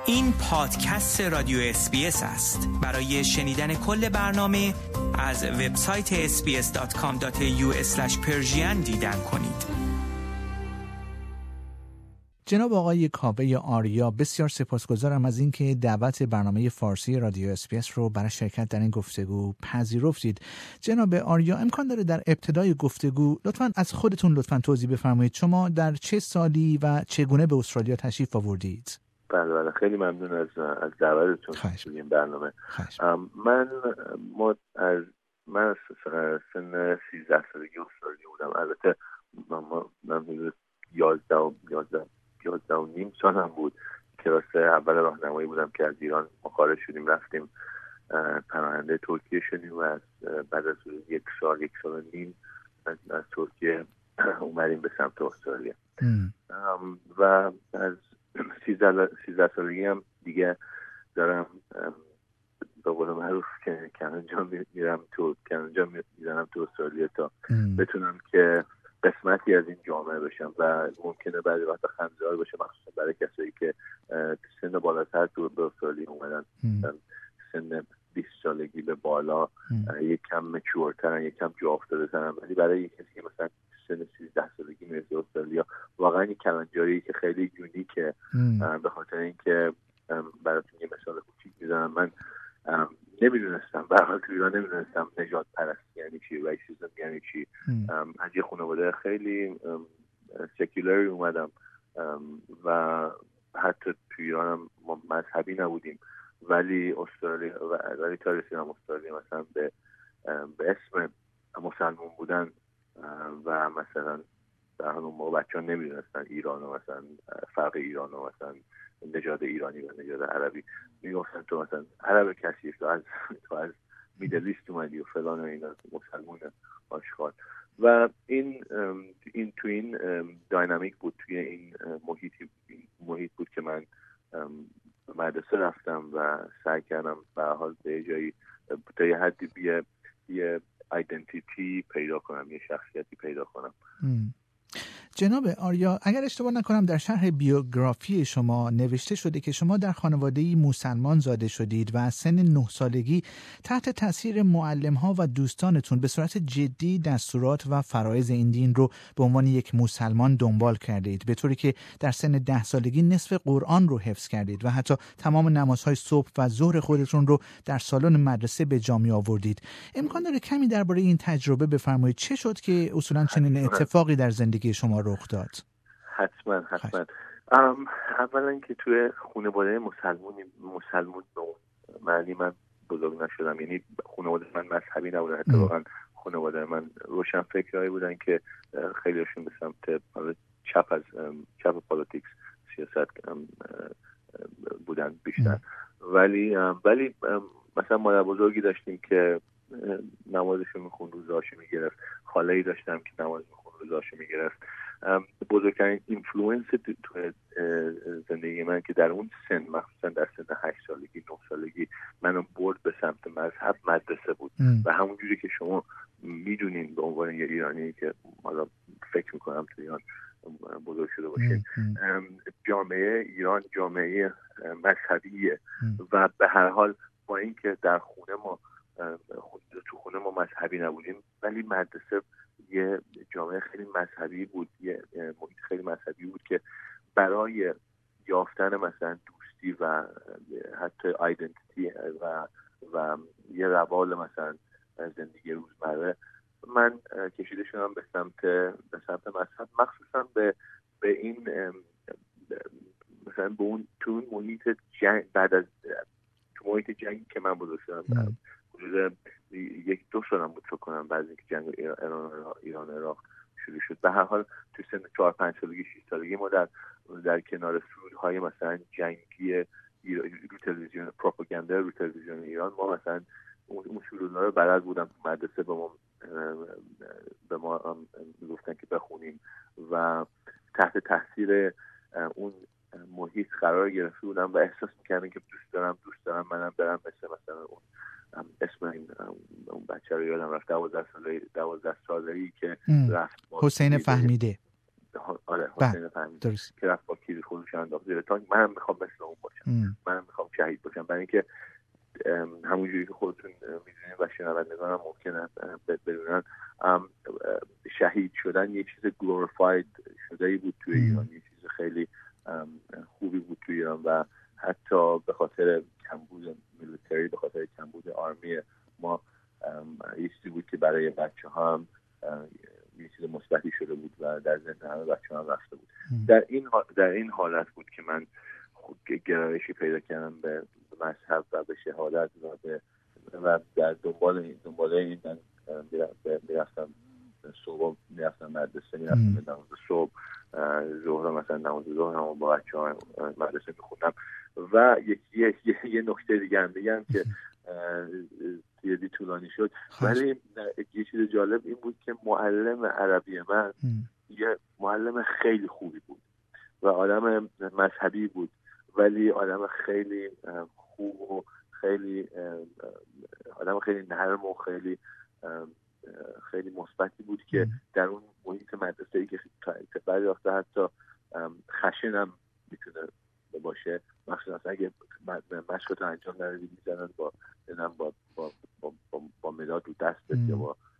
این پادکست رادیو SBS است. برای شنیدن کل برنامه از وبسایت sbs.com.au/persian دیدن کنید. جناب آقای کاوه آریا، بسیار سپاسگزارم از اینکه دعوت برنامه فارسی رادیو SBS رو برای شرکت در این گفتگو پذیرفتید. جناب آریا، امکان داره در ابتدای گفتگو لطفاً از خودتون توضیح بفرمایید شما در چه سالی و چگونه به استرالیا تشریف آوردید؟ بله خیلی ممنون از دعوتتون توی این برنامه. من از سن 13 سالگی استرالیا بودم. البته من 11 و نیم سالم بود. کلاس اول راهنمایی بودم که از ایران خارج شدیم، رفتیم پناهنده ترکیه شدیم و از بعد از یک سال و نیم از ترکیه اومدیم به سمت استرالیا. و از 13 سالگی هم دیگه دارم به قول معروف که کنجا میرم تو استرالیا تا بتونم که قسمتی از این جامعه بشم و ممکنه بعضی وقتا خنده‌دار باشه، مخصوصا برای کسایی که سن بالاتر تو به استرالیا اومدن، سن 20 سالگی به بالا، یک کم مچورترن، یک کم جا افتاده‌ترن. ولی برای کسی که مثلا سن 13 سالگی میرسه استرالیا، واقعا این کلنجاری که خیلی یونیکه. به خاطر اینکه براتون یه مثال کوچیک میزنم، من نمیدونستم، به هر حال تو ایران نمیدونستم نژاد پرستی یعنی چی، ریسیسم یعنی چی. از یه خانواده خیلی سکولاری اومدم و حتی تو ایران هم ما مذهبی نبودیم، ولی تا رسیدم استرالیا مثلا به اسم مسلمان بودن و مثلا در اون موقع بچه‌ها نمیدونستن ایران و مثلا فرق ایران و مثلا نژاد ایرانی و نژاد عربی. میگفتن تو مثلا عرب کثیف، تو از میدل ایست اومدی و فلان و اینا، مسلمان آشغال. و این داینامیک بود، توی این محیط بود که من مدرسه رفتم و سعی کردم به هر حال به جایی تا یه حدی یه آیدنتیتی پیدا کنم، یه شخصیتی پیدا کنم. جناب آریا، اگر اشتباه نکنم در شرح بیوگرافی شما نوشته شده که شما در خانواده‌ای مسلمان زاده شدید و از سن 9 سالگی تحت تاثیر معلم‌ها و دوستانتون به صورت جدی دستورات و فرایض این دین رو به عنوان یک مسلمان دنبال کردید، به طوری که در سن 10 سالگی نصف قرآن رو حفظ کردید و حتی تمام نمازهای صبح و ظهر خودتون رو در سالن مدرسه به جا می آوردید. امکان داره کمی درباره این تجربه بفرمایید؟ چه شد که اصولاً چنین اتفاقی در زندگی شما رخ داد؟ حتما. اولا که توی خانواده مسلمون به معنی من بزرگ نشدم، یعنی خانواده من مذهبی نبودن، اتفاقا خانواده من روشن فکرایی بودن که خیلیشون به سمت چپ پالیتیکس، سیاست بودن بیشتر. ولی مثلا مادر بزرگی داشتیم که نمازشو میخوند، روزهاشو میگرفت. خاله‌ای داشتم که نماز میخوند، روزهاشو میگرفت. بزرگترین اینفلوئنس تو زندگی من که در اون سن، مخصوصا در سن 8 سالگی 9 سالگی، منو برد به سمت مذهب، مدرسه بود. و همونجوری که شما میدونین به عنوان یه ایرانی که حالا فکر میکنم تو ایران بزرگ شده باشین، جامعه ایران جامعه مذهبیه و به هر حال با اینکه در خونه ما مذهبی نبودیم، ولی مدرسه یه جامعه خیلی مذهبی بود، یه محیط خیلی مذهبی بود که برای یافتن مثلا دوستی و حتی آیدنتیتی و یه روال مثلا زندگی روزمره، من کشیده شدم به سمت مذهب، مخصوصا به این مثلا به اون تو اون محیط جنگ، بعد از تو محیط جنگی که من بزرگ شدم، حدود 1-2 سالم بود فکر کنم بعد اینکه جنگ ایران عراق شروع شد. به هر حال تو سن 4-5 سالگی 6 سالگی ما در کنار سرودهای مثلا جنگی رو تلویزیون، پروپاگاندا رو تلویزیون ایران، ما مثلا اون سرودها رو بلد بودم. تو مدرسه به ما گفتن که بخونیم و تحت تاثیر اون محیط قرار گرفته بودم و احساس می‌کردم که دوست دارم منم برم مثلا اون اسم اون بچه رو یادم رفت، 12 ساله‌ای که رفت، حسین فهمیده. حسین فهمیدی که رفت با کیری خودش انداخت زیر تانک. منم میخوام مثل اون باشم، منم میخوام شهید باشم، برای اینکه همونجوری که خودتون میدونید و شنوندگان هم ممکنه بدونن شهید شدن یه چیز گلوریفاید شده بود توی ایران، یه چیز خیلی خوبی بود توی ایران و حتی به خاطر کمبود میلیتری، به خاطر کمبود آرمی ما یه چیزی بود که برای بچه ها هم یه چیز مثبتی شده بود و در ذهن همه بچه ها هم رفته بود. در این حالت بود که من گرایشی پیدا کردم به مذهب و به شهادت و در دنبال این من میرفتم صبح، میرفتم مدرسه، میرفتم به نماز صبح، ظهر مثلا نماز ظهر هم با بچه ها مدرسه میخوندم. و یه نکته دیگه هم بگم که یه طولانی شد، ولی یه چیز جالب این بود که معلم عربی من یه معلم خیلی خوبی بود و آدم مذهبی بود، ولی آدم خیلی خوب و خیلی آدم خیلی نرم و خیلی مثبتی بود که در اون محیط مدرسه‌ای که بعضی وقتا حتی خشنم میتونه باشه، مخصوصا اگه مشقتو انجام ندادی میزنن با مداد رو دستت یا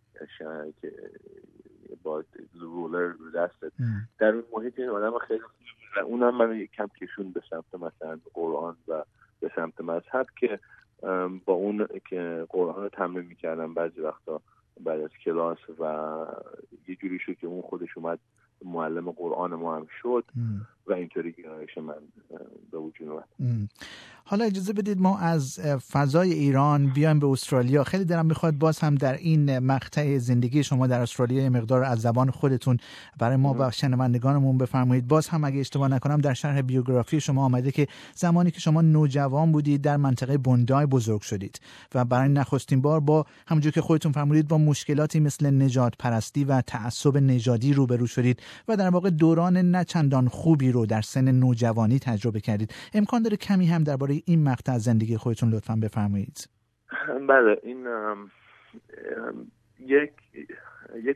با رولر رو دستت. در اون محیط این آدم خیلی و اونم من یکم کشون به سمت مثلا قرآن و به سمت مذهب که با اون که قرآن رو تمرین میکردم بعضی وقتا بعد از کلاس و یه جوری شد که اون خودش اومد معلم قرآن ما هم شد و اینطوری گرایش من به وجود اومد. حالا اجازه بدید ما از فضای ایران بیایم به استرالیا. خیلی دلم میخواد باز هم در این مقطع زندگی شما در استرالیا مقدار از زبان خودتون برای ما و شنوندگانمون بفرمایید. باز هم اگه اشتباه نکنم در شرح بیوگرافی شما آمده که زمانی که شما نوجوان بودید در منطقه بوندای بزرگ شدید و برای نخستین بار با همونجور که خودتون فرمودید با مشکلاتی مثل نژاد پرستی و تعصب نژادی روبرو شدید و در واقع دوران نه چندان خوبی رو در سن نوجوانی تجربه کردید. امکان داره کمی هم درباره این مقطع زندگی خودتون لطفاً بفرمایید؟ بله، این یک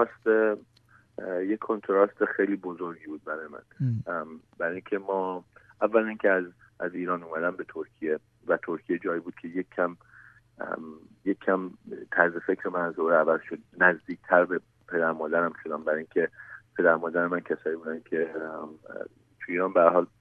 کنتراست خیلی بزرگی بود برای من. برای اینکه ما اول اینکه از ایران اومدم به ترکیه و ترکیه جایی بود که یک کم طرز فکر من از دوره عوض شد، نزدیکتر به پدر مادرم شدم. برای اینکه پدر مادر من کسایی بودن که توی ایران به هر حال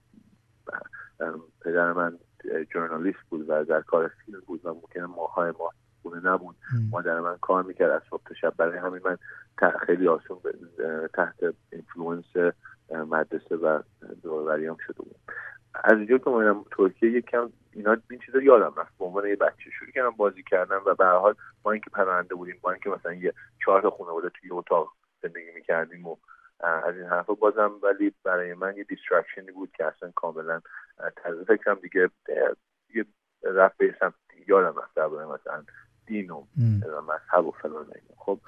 پدر من ژورنالیست بود و در کار فیلم بود و ممکنه ماهای ما خونه نبود. مادر من کار میکرد از صبح تا شب، برای همین من خیلی آسون تحت اینفلوئنس مدرسه و دوروریام شده بود. از اینجا که اومدم ترکیه یکم اینا این چیزا یادم رفت. به عنوان یه بچه شروع کردم بازی کردن و به هر حال ما اینکه پرنده بودیم، با اینکه مثلا یه 4 تا خانواده توی اتاق زندگی میکردیم و از این حرفا، بازم ولی برای من یه دیسترکشنی بود که اصلا کاملا طرز فکرم دیگه یه رفت به سمت یادم رفت درباره مثلا دین و مذهب و فلان اینا. خب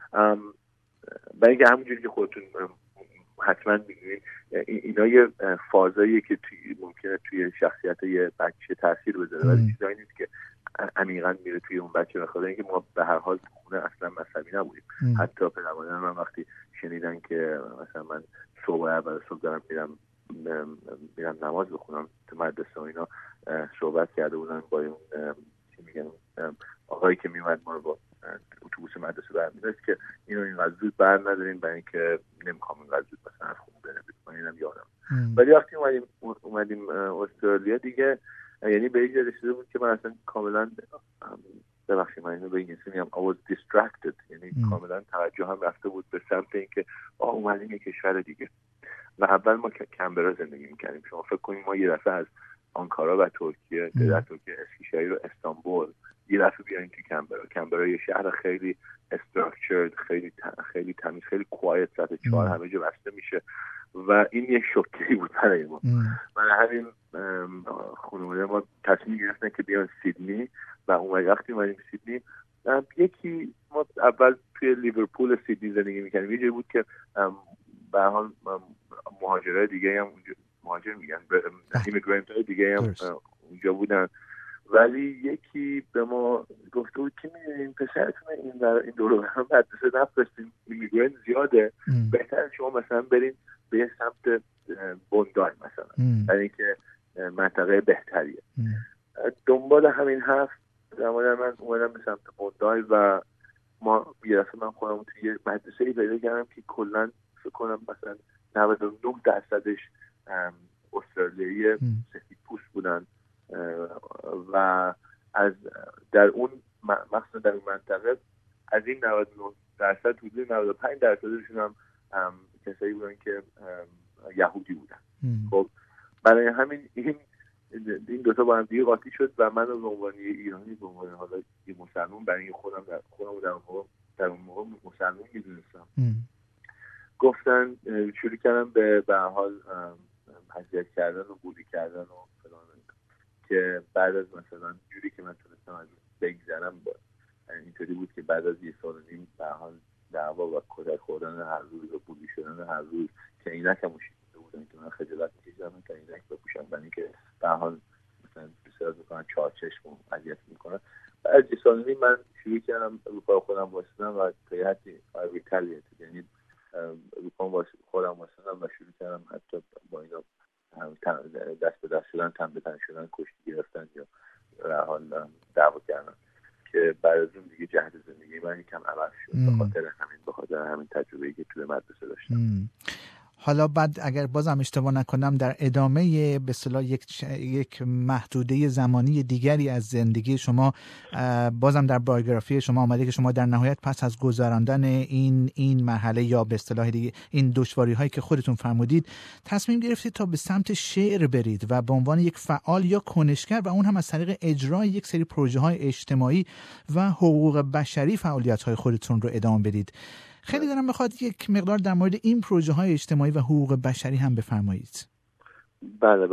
برای اینکه همونجوری که خودتون حتما میدونید اینا یه فازاییه که ممکنه توی شخصیت یه بچه تاثیر بذاره، ولی چیزایی نیست که عمیقاً میره توی اون بچه. بخاطر اینکه ما به هر حال خونه اصلا مذهبی نبودیم. حتی پدر مادر من وقتی شنیدن که مثلا من صبح دارم میرم نماز بخونم تو مدرسه و اینا، صحبت کرده بودن با اون چی میگن آقایی که میومد ما رو با اتوبوس مدرسه برمی‌داشت که اینو اینقدر زود بر ندارین، برای اینکه نمیخوام اینقدر زود مثلا از خونه برم. من اینم یادم. ولی وقتی اومدیم استرالیا دیگه، یعنی به اینجا رسیده بود که من اصلا کاملا ببخشید من اینو به انگلیسی میگم I was distracted، یعنی کاملا توجه هم رفته بود به سمت اینکه اومدیم یک کشور دیگه. و اول ما کمبرا زندگی میکردیم. شما فکر کنید ما یه دفعه از آنکارا و ترکیه در ترکیه اسکیشهیر و استانبول یه دفعه بیایم تو کمبرا یه شهر خیلی استراکچرد، خیلی تمیز، خیلی کوایت، سطح 4 همه جا بسته میشه و این یه شوکی بود برای ما. برای همین خانواده ما تصمیم گرفتن که بیان سیدنی و وقتی اومدیم سیدنی یکی ما اول توی لیورپول سیدنی زندگی میکردیم. یه جایی بود که به هر حال مهاجرای دیگه هم اونجا، مهاجر میگن ایمیگرنت های دیگه هم اونجا بودن ولی یکی به ما گفته بود که این پسرتون این دورو برام مدرسه نفرستین، ایمیگرنت زیاده، بهتر شما مثلا برین به یه سمت بوندای مثلا، برای اینکه منطقه بهتریه. دنبال همین حرف در مورد من اومدم به سمت بوندای و ما بیرفت من خودم توی یه مدرسه‌ای پیدا کردم که کلاً فکر کنم مثلا 99% استرالیایی سفید پوست بودن و از در اون مخصوصا در اون منطقه از این 99% حدود 95%شون هم کسایی بودن که یهودی بودن. خب برای همین این دوتا با هم دیگه قاطی شد و من به عنوان ایرانی، به عنوان حالا یه مسلمان، برای خودم در اون موقع مسلمان میدونستم، گفتن شروع کردم به حال اذیت کردن و بولی کردن و فلان، که بعد از مثلا جوری که من تونستم از بگذرم اینطوری بود که بعد از 1.5 سال به حال دعوا و کتک خوردن هر روز و بولی شدن هر روز که عینکم پوشیده بودن که من خجالت می‌کشیدم که عینک بپوشم، برای اینکه به حال مثلا بسیار میکنن 4 چشم اذیت میکنن. بعد از 1.5 سال من شروع کردم رو پای خودم واسطم و تا یه حدی ریتالیت، یعنی رو پای خودم واسطم و شروع کردم حتی با اینا دست به دست شدن، تن به تن شدن، کشتی گرفتن یا به حال دعوا کردن، که بعد از اون دیگه جهت زندگی من یکم عوض شد به خاطر همین تجربه‌ای که توی مدرسه داشتم. حالا بعد اگر بازم اشتباه نکنم در ادامه به اصطلاح یک محدوده زمانی دیگری از زندگی شما بازم در بایوگرافی شما آمده که شما در نهایت پس از گذراندن این مرحله یا به اصطلاح دیگه این دشواری‌هایی که خودتون فرمودید تصمیم گرفتید تا به سمت شعر برید و به عنوان یک فعال یا کنشگر و اون هم از طریق اجرای یک سری پروژه‌های اجتماعی و حقوق بشری فعالیت‌های خودتون رو ادامه بدید. خیلی دارم بخواد یک مقدار در مورد این پروژه‌های اجتماعی و حقوق بشری هم بفرمایید. بله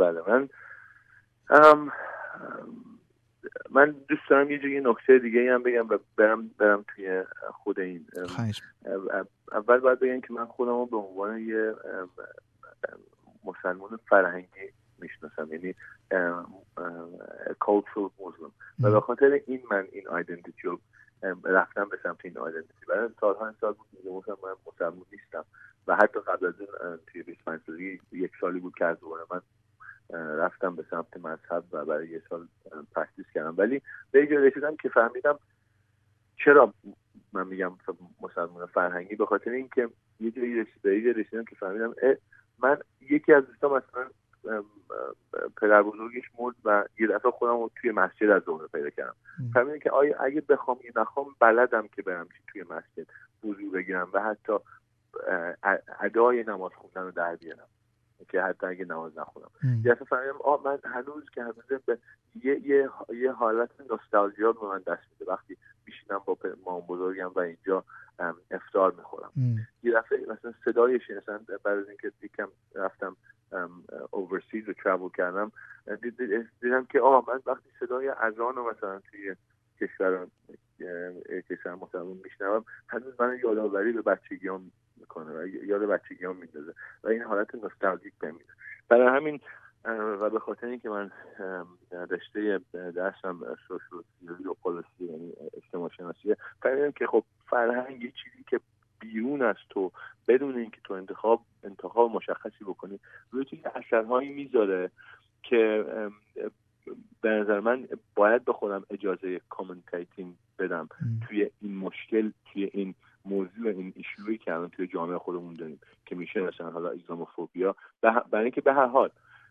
من دوست دارم یه نکته دیگه هم بگم و برم توی خود این. اول باید بگم که من خودم رو به عنوان یه مسلمان فرهنگی میشناسم، یعنی cultural Muslim، و به خاطر این من این آیدنتیتی رو رفتم به سمت این آیدنتیتی. برای سال بود میگم من مسلمان نیستم و حتی قبل از این توی 25 سالگی 1 سالی بود که از دوباره من رفتم به سمت مذهب و برای 1 سال پرکتیس کردم، ولی به جای رسیدم که فهمیدم چرا من میگم مسلمان فرهنگی، به خاطر اینکه یه جایی رسیدم که فهمیدم من یکی از دوستام مثلا پدر بزرگش مرد و یه دفعه خودم رو توی مسجد از ظهر پیدا کردم. فهمیدم که اگه بخوام یا نخوام بلدم که برم توی مسجد وضو بگیرم و حتی ادای نماز خوندن رو در بیارم، که حتی اگه نماز نخونم. یه دفعه فهمیدم من هنوز به یه حالت نوستالژیا به من دست میده وقتی میشینم با مام بزرگم و اینجا افطار میخورم. یه دفعه مثلا صدای شنیدم بعد از اینکه یکم رفتم overseas و travel کردم، دیدم که من وقتی صدای اذان رو مثلا توی کشور مسلمان میشنوم هنوز من یادآوری به بچگیام میکنه و یاد بچگیام میندازه و این حالت نوستالژیک بهم میده. برای همین و به خاطر اینکه من رشته درسم سوشیولوژی و پالیسی یعنی اجتماع شناسیه، فهمیدم که خب فرهنگ یه چیزی که بیرون از تو بدون اینکه تو انتخاب مشخصی بکنی روی توی اثرهایی میذاره که به نظر من باید به خودم اجازه کامنتیتینگ بدم توی این مشکل، توی این موضوع، این ایشویی که الان توی جامعه خودمون داریم که میشه مثلا حالا اسلاموفوبیا. برای اینکه به هر حال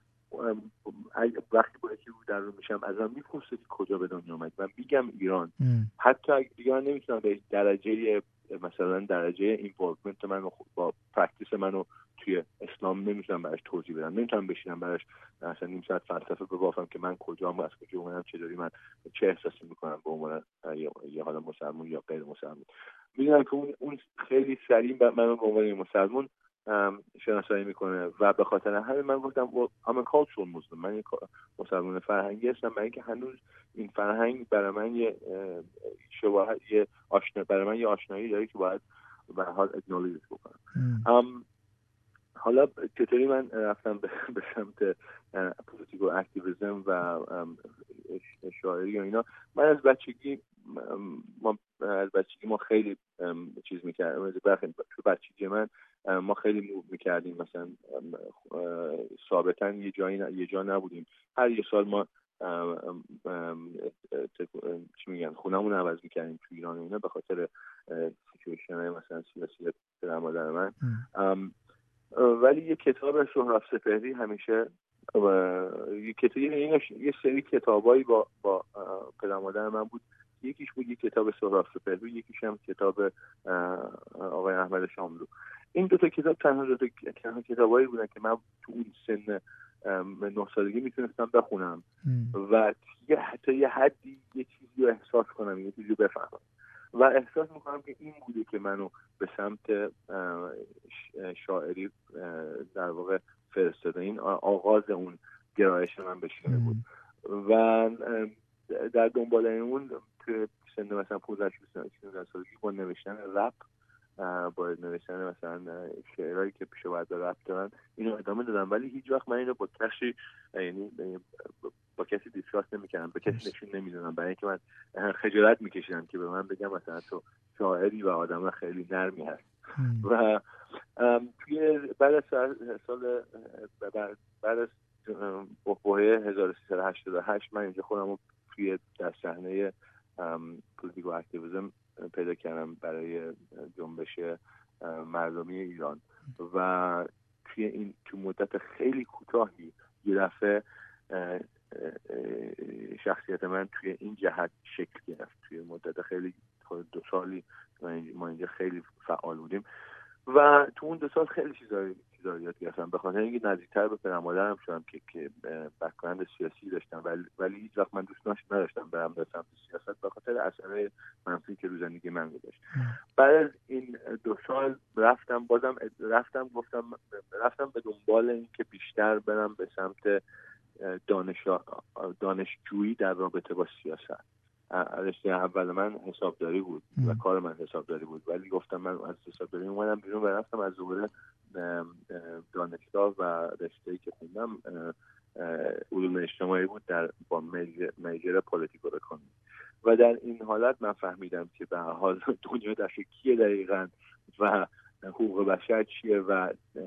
وقتی با یکی رو در رو میشم ازم میپرسه که کجا به دنیا اومد و میگم ایران، حتی اگه دیگه من نمیتونم به درجه اینوالومنت من با پرکتیس منو توی اسلام نمیتونم براش توضیح بدم، نمیتونم بشینم براش مثلا نیم ساعت فلسفه ببافم که من کجام، از کجا اومدم، چطوری من چه احساسی میکنم به عنوان یه حالا مسلمان یا غیر مسلمان. میدونم که اون خیلی سریع من به عنوان مسلمان شناسایی میکنه و به خاطر همین من گفتم I'm a cultural Muslim، من یک مسلمان فرهنگی هستم، برای اینکه هنوز این فرهنگ برای من یه آشنایی داره که باید به حال اگنولیج بکنم. حالا چطوری من رفتم به سمت پولیتیکال اکتیویسم و شاعری یا اینا. من از بچگی ما خیلی چیز میکردیم. تو بچگی من ما خیلی موو میکردیم، مثلا ثابتاً یه جا نبودیم. هر یه سال ما چی میگن خونمون عوض میکردیم تو ایران و اینا به خاطر سیچویشن های مثلا سیاسی در مادر من. ولی یه کتاب سهراب سپهری همیشه یه سری کتابایی با پدر مادر من بود. یکیش بود یه کتاب سهراب سپهری، یکیش هم کتاب آقای احمد شاملو. این دو تا کتاب تنها کتابایی بودن که من تو اون سن 9 سالگی میتونستم بخونم و حتی یه حدی یه چیزی رو احساس کنم، یه چیزی رو بفهمم و احساس میکنم که این بوده که منو به سمت شاعری در واقع فرستاده. این آغاز اون گرایش من به شعر بود و در دنبال اون که سن مثلا 15 16 سالگی با نوشتن رپ، با نوشتن مثلا شعرهایی که پیش بعد رپ دارن اینو ادامه دادم. ولی هیچ وقت من اینو با کسی دیسکاس نمی‌کردم، به کسی نشون نمیدادم، برای اینکه من خجالت می‌کشیدم که به من بگم مثلا تو شاعری و آدم خیلی نرمی هست. و توی بعد از بحبوحه 1388 من اینجا خودم رو توی در صحنه پولیتیکو اکتیویسم پیدا کردم برای جنبش مردمی ایران و تو مدت خیلی کوتاهی یه دفعه شخصیت من توی این جهت شکل گرفت. توی مدت خیلی 2 سالی ما اینجا خیلی فعال بودیم و تو اون 2 سال خیلی چیزایی یاد گرفتم، به خاطر اینکه نزدیکتر به پدر مادرم شدم که بک‌گراند سیاسی داشتم ولی هیچ وقت من دوست نداشتم برم به سمت سیاست به خاطر اثر منفی که رو زندگی من گذاشت. بعد از این 2 سال رفتم به دنبال این که بیشتر برم به سمت دانشجویی در رابطه با سیاست. رشته اول من حسابداری بود و کار من حسابداری بود، ولی گفتم من از حسابداری اومدم بیرون و رفتم از دوباره دانشگاه و رشته‌ای که خوندم علوم اجتماعی بود با میجر پولیتیکال اکونومی. و در این حالت من فهمیدم که به هر حال دنیا دست کیه دقیقاً و حقوق بشر چیه و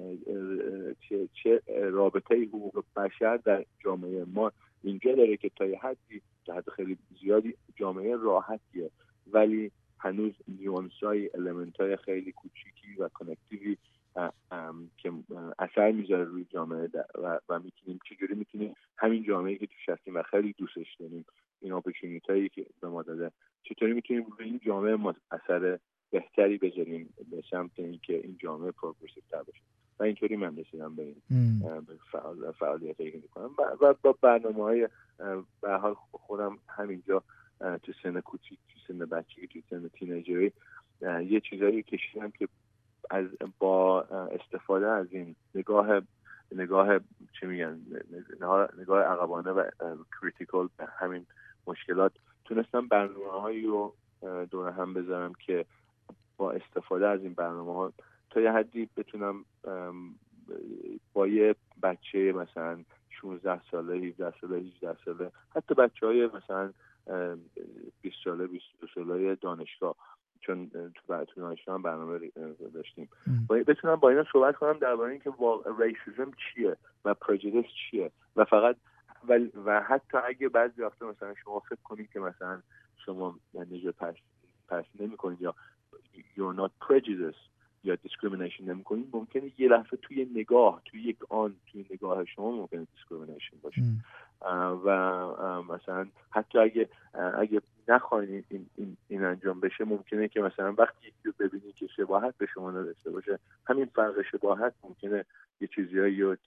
چه رابطه حقوق بشر در جامعه ما اینجا داره که تا یه حدی خیلی زیادی جامعه راحتیه، ولی هنوز نیوانس‌های المنت‌های خیلی کوچیکی و کانکتیوی که اثر میذاره روی جامعه و چجوری میتونیم همین جامعه‌ای که توش هستیم و خیلی دوستش داریم، این اپورتونیتایی که به ما داده، چطوری میتونیم روی این جامعه ما اثر بهتری بذاریم به سمت اینکه این جامعه پروگرسیو تر بشه. و اینطوری من رسیدم به این فعالیتایی که میکنم و با برنامه‌های به حال خودم همینجا تو سن کوچیک، تو سن بچگی، تو سن تینیجری یه چیزایی کشیدم که با استفاده از این نگاه چی میگن نگاه عقبانه و کریتیکال به همین مشکلات تونستم برنامه‌هایی رو دور هم بذارم که با استفاده از این برنامه‌ها تا یه حدی بتونم با یه بچه مثلا 16 ساله، 17 ساله، 18 ساله، حتی بچه‌های مثلا 20 ساله، 22 ساله دانشگاه، چون تو دانشگاه هم برنامه داشتیم، بتونم با اینا صحبت کنم درباره اینکه ریسیسم چیه و پرجودیس چیه و حتی اگه بعضی وقتا مثلا شما فکر کنید که مثلا شما نژاد پس نمی‌کنید یا you're not prejudiced یا discrimination نمی‌کنید، ممکنه یه لحظه توی نگاه شما ممکنه discrimination باشه و مثلا حتی اگه نخواهید این انجام بشه، ممکنه که مثلا وقتی یکی رو ببینید که شباهت به شما نداشته باشه، همین فرق شباهت ممکنه یه چیزیایی یا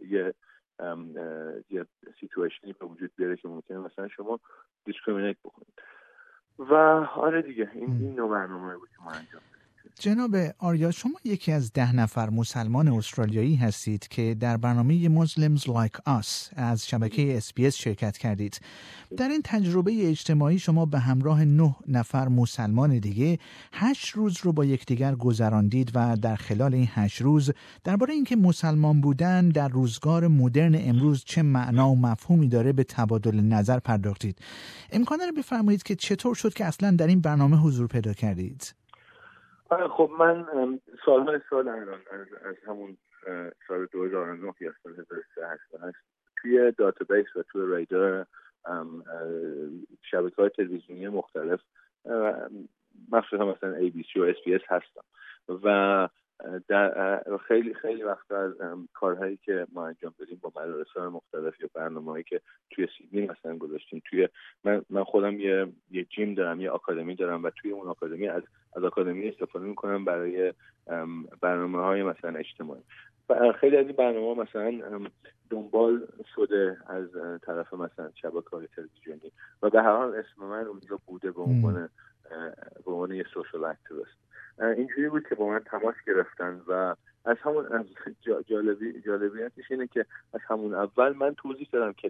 یه سیتویشنی به وجود بیاره که ممکنه مثلا شما دیسکریمینیت بکنید. و آره دیگه این نوع برنامه بود که ما انجام دادیم. جناب آریا، شما یکی از 10 نفر مسلمان استرالیایی هستید که در برنامه Muslims Like Us از شبکه SBS شرکت کردید. در این تجربه اجتماعی شما به همراه 9 نفر مسلمان دیگه 8 روز رو با یکدیگر گذراندید و در خلال این 8 روز درباره اینکه مسلمان بودن در روزگار مدرن امروز چه معنا و مفهومی داره به تبادل نظر پرداختید. امکان داره بفرمایید که چطور شد که اصلا در این برنامه حضور پیدا کردید؟ خب من سالهای سال از همون سال 2009 یا سال 1388 توی داتابیس و توی رادار شبکه‌های تلویزیونی مختلف مخصوصا مثلا ABC و SBS هستم و در خیلی وقت از کارهایی که ما انجام دادیم با مدارس‌های مختلف یا برنامه‌هایی که توی سیدنی مثلا گذاشتیم، من خودم یه جیم دارم، یه آکادمی دارم و توی اون آکادمی از آکادمی استفاده می‌کنم برای برنامه‌های مثلا اجتماعی. خیلی از این برنامه‌ها مثلا دنبال شده از طرف مثلا شبکه‌های تلویزیونی و به هر حال اسم من اونجا بوده به عنوان یه سوشال اکتیویست. اینجوری بود که با من تماس گرفتن و از همون جالبیتش اینه که از همون اول من توضیح دادم که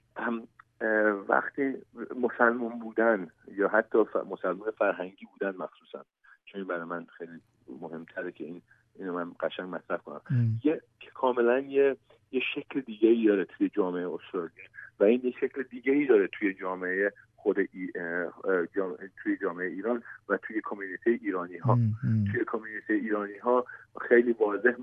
وقتی مسلمان بودن یا حتی مسلمان فرهنگی بودن مخصوصا، چون برای من خیلی مهمتره که اینو من قشنگ مطرح کنم، که کاملا یه شکل دیگه‌ای داره توی جامعه استرالیا و این یه شکل دیگه‌ای داره توی جامعه توی جامعه ایران و توی کامیونیتی ایرانی ها. توی کامیونیتی ایرانی ها خیلی واضح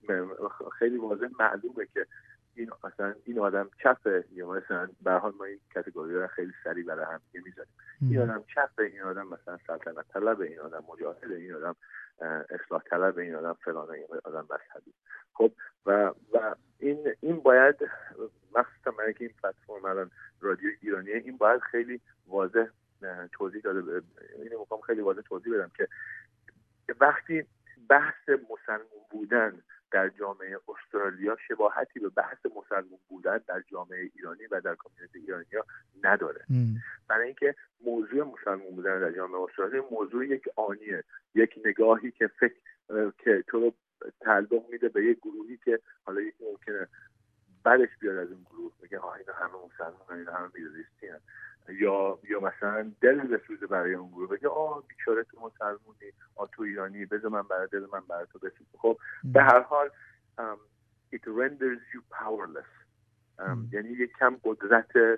معلومه که این آدم چپه، یا مثلا به هر حال ما این کاتگوری رو خیلی سریع برای هم دیگه میذاریم. این آدم چپه، این آدم مثلا سلطنت طلبه، این آدم مجاهده، این آدم اصلاح طلبه، این آدم فلانه، این آدم مذهبی. خب و این باید مخصوصا برای که این پلتفرم الان رادیو ایرانیه، این باید خیلی واضح توضیح داده. اینو میخوام خیلی واضح توضیح بدم که وقتی بحث مسلمان بودن در جامعه استرالیا شباهتی به بحث مسلمان بودن در جامعه ایرانی و در کامیونیتی ایرانیا نداره. برای اینکه موضوع مسلمان بودن در جامعه استرالیا موضوع یک آنیه، یک نگاهی که که تو رو تعلق میده به یک گروهی که حالا یکی ممکنه بعدش بیاد از اون گروه بگه اینا همه مسلمان، اینا همه میدلیستین، یا مثلا دل بسوزه برای اون گروه بگه بیچاره تو مسلمونی، تو ایرانی، بذار من برای دل من برای تو بسوزه. خب به هر حال it renders you powerless، یعنی یک کم قدرت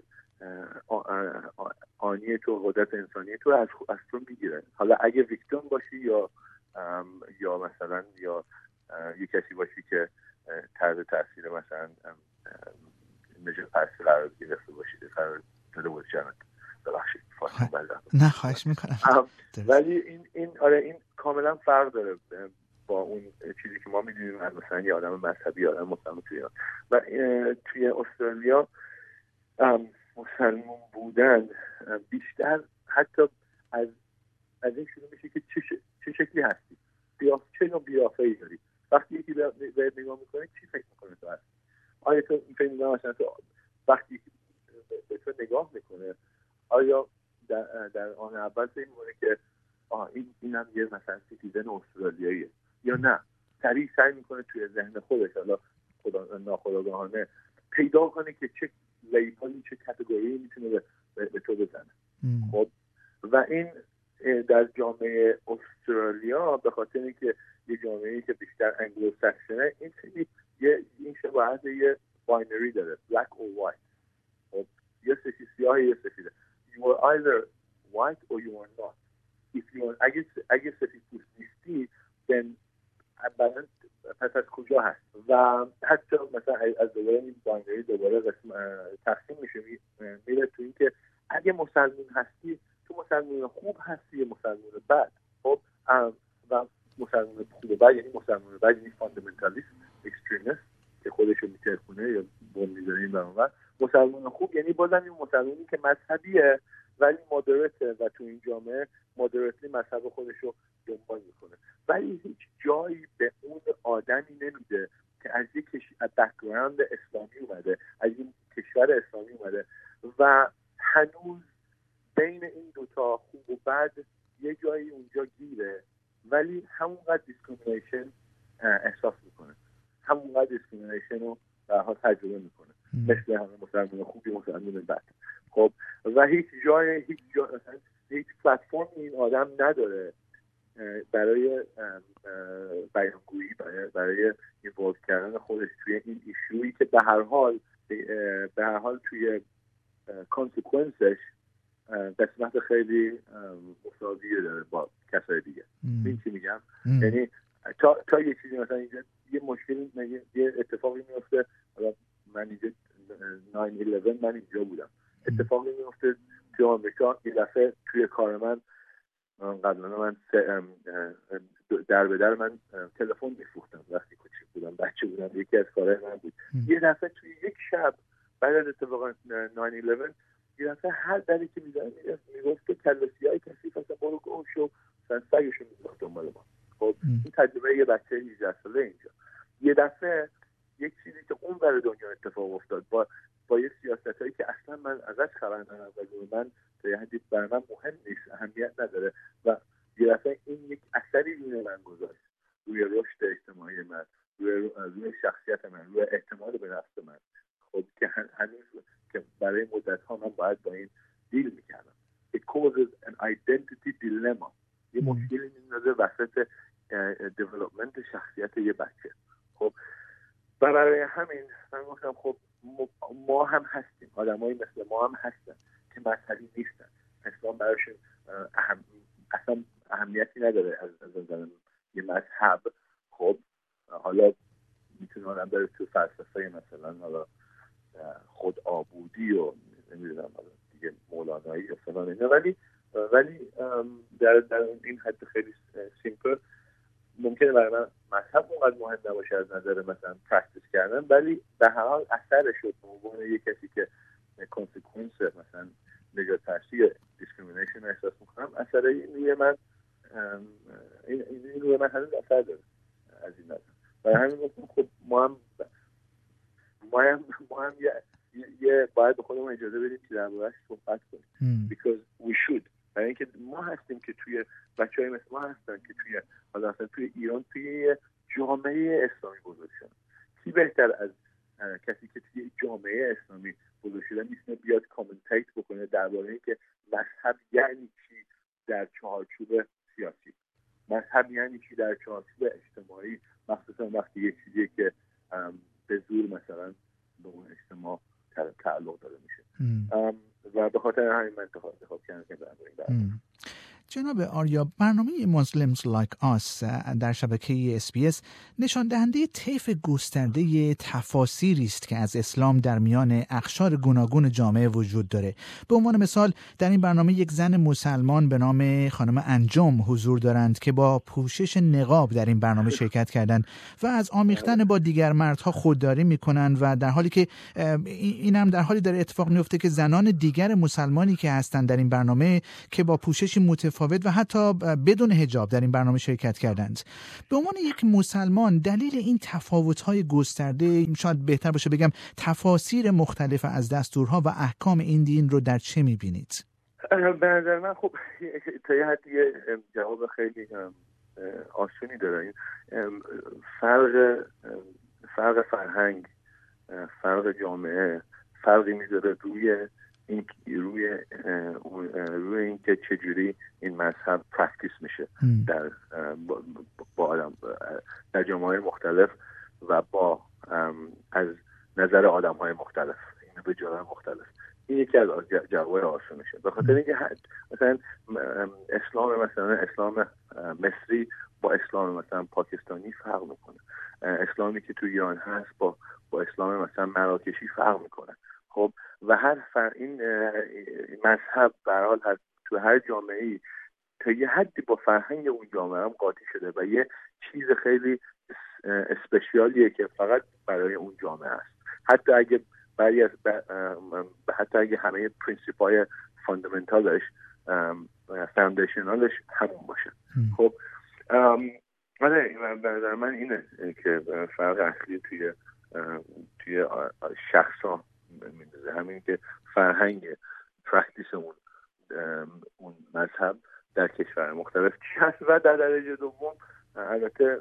آنی تو، قدرت انسانی تو از تو میگیره. حالا اگه ویکتیم باشی یا مثلا یه کسی باشی که تحت تاثیر مثلا نجات پرستی قرار گرفته باشی، قرار داده بود جانت ببخشید نه خواهش میکنم. ولی این کاملا فرق داره با اون چیزی که ما میدونیم از مثلا یه آدم مذهبی، آدم مسلمان توی ایران. و توی استرالیا مسلمان بودن بیشتر حتی از این شروع میشه که چه شکلی هستی، چه نوع قیافه‌ای داری. وقتی یکی بهت نگاه میکنه چی فکر میکنه تو هستی؟ آیا تو فکر میکنه مثلا تو وقتی به تو نگاه میکنه آیا در آن اول فکر میکنه که اینم یه مثلا سیتیزن استرالیاییه، یا نه سریع سعی میکنه توی ذهن خودش حالا ناخودآگاهانه پیدا کنه که چه لیبلی، چه کاتگوری میتونه به تو بزنه. خب و این در جامعه استرالیا به خاطر اینکه یه جامعه‌ای که بیشتر انگلو ساکسونه، این شباهت یه باینری داره، black or white. خب یه سیاه یه سفیده. You are either white or you are not. If you are اگه سفید پوست نیستی then پس از کجا هست؟ و حتی مثلا از دوباره این باینری دوباره تقسیم میشه، میره تو این که اگه مسلمان هستی تو مسلمان خوب هستی یا مسلمان بد. خب و مسلمان خوب و بد یعنی مسلمان بد یعنی فاندامنتالیست، اکستریمیست که خودشو میترکونه یا بم میذاره این برون. مسلمان خوب یعنی بازم این مسلمانی که مذهبیه ولی مودریته و تو این جامعه مودریتلی مذهب خودشو دنبال میکنه، ولی هیچ جایی به اون آدمی نمیده که از یک بک‌گراند اسلامی اومده، از این کشور اسلامی اومده و هنوز بین این دوتا خوب و بد یه جایی اونجا گیره ولی همونقدر دیسکریمینیشن احساس میکنه، همونقدر دیسکریمینیشن رو در حال تجربه میکنه، مثل همه مسلمان خوبی مسلمان بد. خب و هیچ جای هیچ پلتفرمی این آدم نداره برای بیانگویی، برای اینوالو کردن خودش توی این ایشویی که به هر حال توی کانسیکونسش قسمت خیلی مساویه داره با کسای دیگه. این چی میگم؟ یعنی تا یه چیزی مثلا اینجا یه مشکلی، یه اتفاقی میفته، من اینجا 9/11 من اینجا بودم، اتفاقی میفته توی آمریکا، یه دفعه توی کار من قبلا من در به در من تلفن میفروختم وقتی کوچیک بودم، بچه بودم، یکی از کارهای من بود. یه دفعه توی یک شب بعد از اتفاق 9/11 یه دفعه هر دری که میزنم میگفت که کلاسیای کثیف اصلا برو گم شو، سگشون میگفت دنبال ما. خب این تجربه یه بچه 18 ساله اینجا. یه دفعه یک چیزی که اون برای دنیا اتفاق افتاد با یه سیاستایی که اصلا من ازش خبر ندارم و من تا یه حدی برای من مهم نیست، اهمیت نداره، و یه دفعه این یک اثری روی من گذاشت، روی رشد اجتماعی من، روی شخصیت من، روی اعتماد به نفس من. خب که هنوز که برای مدت‌ها من باید با این دیل میکردم. It causes an identity dilemma. یه مشکلی میندازه وسط دیولپمنت شخصیت یه بچه. خب و برای همین من گفتم خب ما هم هستیم، آدمایی مثل ما هم هستن که مذهبی نیستن، اسلام براشون اصلا اهمیتی نداره از نظر یه مذهب. خب حالا میتونه آدم بره تو فلسفه مثلا حالا خود آبودی و نمیدونم دیگه مولانایی و فلان اینا، ولی در این حد خیلی سیمپل ممکنه برای من مذهب اونقدر مهم نباشه از نظر مثلا پرکتیس کردن، ولی به هر حال اثرش رو به عنوان یک کسی که کانسیکونس مثلا نجات پرستی یا دیسکریمینیشن احساس میکنم، اثر این روی من این روی من هنوز اثر داره از این نظر. برای همین گفتم خب ما هم یه باید به خودمون اجازه بدیم که در موردش صحبت کنیم because we should. برای اینکه ما هستیم که توی بچه‌های مثل ما هستن که توی حالا اصلا توی ایران توی جامعه اسلامی بزرگ شدن. کی بهتر از کسی که توی جامعه اسلامی بزرگ شده میتونه بیاد کامنتیت بکنه درباره اینکه مذهب یعنی چی در چارچوب سیاسی، مذهب یعنی چی در چارچوب اجتماعی، مخصوصا وقتی یه چیزی که به زور مثلا به اون اجتماع تعلق داره میشه. و به خاطر همین من انتخاب کردم که برنامه جناب آریا، برنامه Muslims Like Us در شبکه SBS نشان دهنده طیف گسترده تفاسیری است که از اسلام در میان اقشار گوناگون جامعه وجود داره. به عنوان مثال در این برنامه یک زن مسلمان به نام خانم انجم حضور دارند که با پوشش نقاب در این برنامه شرکت کردند و از آمیختن با دیگر مردها خودداری میکنند و در حالی که این هم در حالی داره اتفاق میفته که زنان دیگر مسلمانی که هستند در این برنامه که با پوششی متفاوت و حتی بدون حجاب در این برنامه شرکت کردند. به عنوان یک مسلمان دلیل این تفاوت‌های گسترده، شاید بهتر باشه بگم تفاسیر مختلف از دستورها و احکام این دین رو در چه می‌بینید؟ به نظر من خب تا یه حدی جواب خیلی آسونی داره. فرق فرهنگ، فرق جامعه فرقی میذاره روی اینکه چجوری این مذهب پرکتیس میشه با آدم در جامعه مختلف و با از نظر آدم‌های مختلف، این به جاهای مختلف. این یکی از جوابای آسونشه. به خاطر اینکه مثلا اسلام مصری با اسلام مثلا پاکستانی فرق میکنه، اسلامی که تو ایران هست با اسلام مثلا مراکشی فرق میکنه. خب و این مذهب به هر حال تو هر جامعه‌ای تا یه حدی با فرهنگ اون جامعه هم قاطی شده و یه چیز خیلی اسپشیالیه که فقط برای اون جامعه است، حتی اگه همه پرینسیپ‌های فاندامنتالش فاندیشنالش همون باشه. خب ولی به نظر من اینه که فرق اصلی توی شخصا همین که فرهنگ پرکتیس اون مذهب در کشور مختلف چی هست. و در درجه دوم البته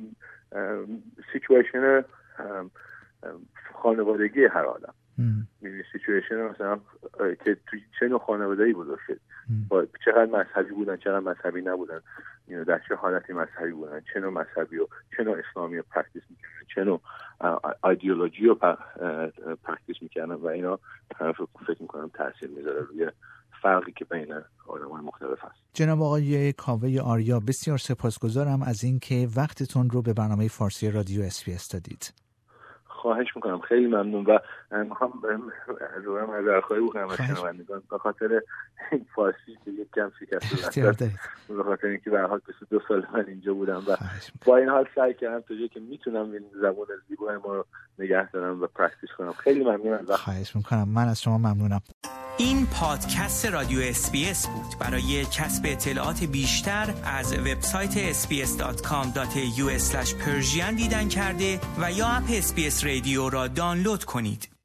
سیچویشن خانوادگی هر آدم، یعنی سیچویشن مثلا که توی چه نوع خانواده‌ای بزرگ شد، چقدر مذهبی بودن، چقدر مذهبی نبودن، در چه حالتی مذهبی بودن، چه نوع مذهبی و چه نوع اسلامی رو پرکتیس میکنن، چه نوع ایدئولوژی رو پرکتیس میکنن و اینا فکر میکنم تاثیر میذاره روی فرقی که بین آدم‌های مختلف هست. جناب آقای کاوه آریا، بسیار سپاسگزارم از اینکه وقتتون رو به برنامه فارسی رادیو SBS دادید. خواهش میکنم، خیلی ممنون و میخوام از عذرخواهی بکنم از شنوندگان به خاطر این فارسی که یک کم شکست، به خاطر اینکه به هر حال 22 سال من اینجا بودم و با این حال سعی کردم تا جایی که میتونم این زبان زیبای ما رو نگه دارم و پرکتیس کنم. خیلی ممنونم. خواهش میکنم. من از شما ممنونم. این پادکست رادیو SBS بود. برای کسب اطلاعات بیشتر از وبسایت sbs.com.au/persian دیدن کرده و یا اپ SBS رادیو را دانلود کنید.